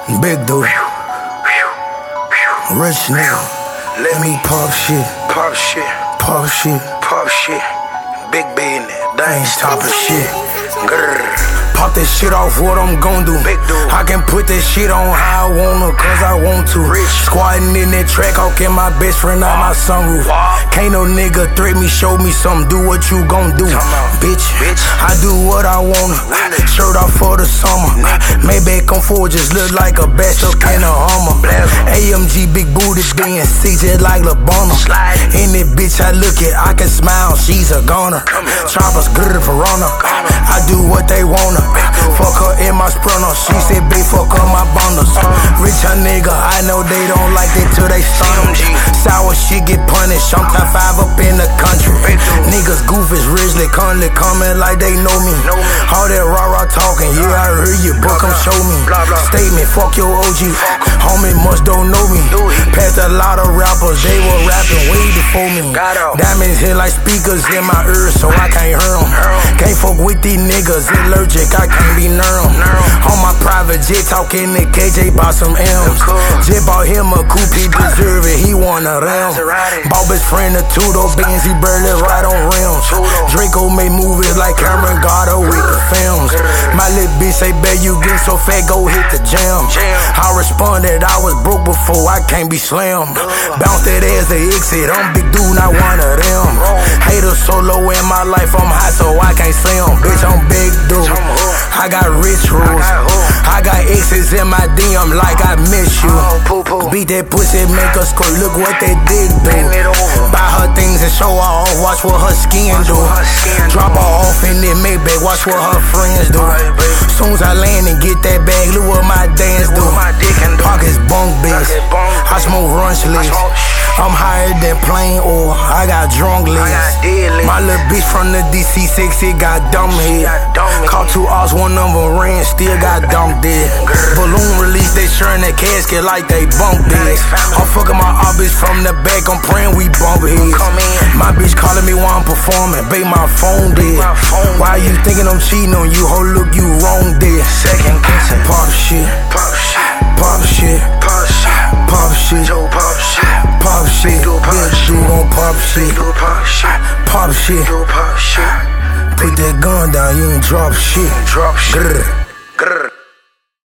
Big dude, rich nigga. Let me pop shit, Pop shit, pop shit. pop shit. Big business, that ain't Top of shit. Grrr. Pop that shit off, what I'm gon' do. Big dude. I can put that shit on how I wanna, cause I want to. Rich. Squatting in that track, hawking my best friend out my sunroof. Wow. Can't no nigga threat me, show me something, do what you gon' do. Come on. Bitch, Bitch. I do what I wanna. Really? Shirt off for the summer. Maybe come forward, just look like a best up in a Hummer. AMG, big booty, being CJ like LeBron. Slide. Any bitch I look at, I can smile, she's a goner. Come here. Choppers good for runner. I do what they wanna. Fuck her in my sprinter. She said, big fuck up my bundles. Rich a nigga, I know they don't like it till they stun. CMG. Sour shit get punished. I'm top 5 up in the country. Big dude. Niggas goof is Ridgely, coming like they know me. Know me. All that rah-rah talking, yeah, I heard you, but come show me. Blah, blah. Statement, fuck your OG. Homie much don't know me. Do it. Passed a lot of rappers, they were rapping way before me. Got out. Diamonds hit like speakers in my ears, so I can't hear 'em. Can't fuck with these niggas, allergic, I can't be near 'em. On my private jet, talking to KJ about some M's. Cool. Jet bought him a coupe, he deserve it, he one of them. Maserati. Bought his friend a Tudo Benz, he barely ride on rims. Tudo. Draco made movies like Cameron Goddard with the films. My little bitch say, bet you get so fat, go hit the gym. I responded, I was broke before, I can't be slim. Bounce that ass the exit, I'm big dude, not one of them. Haters so low in my life, I'm high so I can't see 'em. Bitch, I'm big dude. I got rich rules. I got exes in my DM like I miss you. Beat that pussy, make her squirt, look what they did do. Bend it over. Buy her things and show her off, watch what her skin do. what her skin do. Drop her off in that Maybach, watch what her friends do. Alright, baby. Soon as I land and get that bag, look what my dance do. What my dick can do. Pockets bunk bitch. Pocket bunk. I smoke run slicks. I'm higher than plain oil, I got drunk legs. got dead legs. My little bitch from the DC 6, it got dumb head. got dumb head. Caught 2 ops, one of them ran, still got dumped dead. Balloon release, they sharing that casket like they bunk beds. I'm fucking my op bitch from the back, I'm praying we bump heads. Come in. My bitch calling me while I'm performing, babe, my phone dead. my phone Why you thinking I'm cheating on you? Ho, look, you wrong dead. Second guessing. Pop shit, Pop shit, pop shit, pop shit. pop shit, Joe pop shit. pop shit. do pop Bitch, shit. you gon' pop shit, Do pop shit. pop shit. Do pop shit. Put that gun down, you ain't drop shit. Drop shit. Grr. Grr.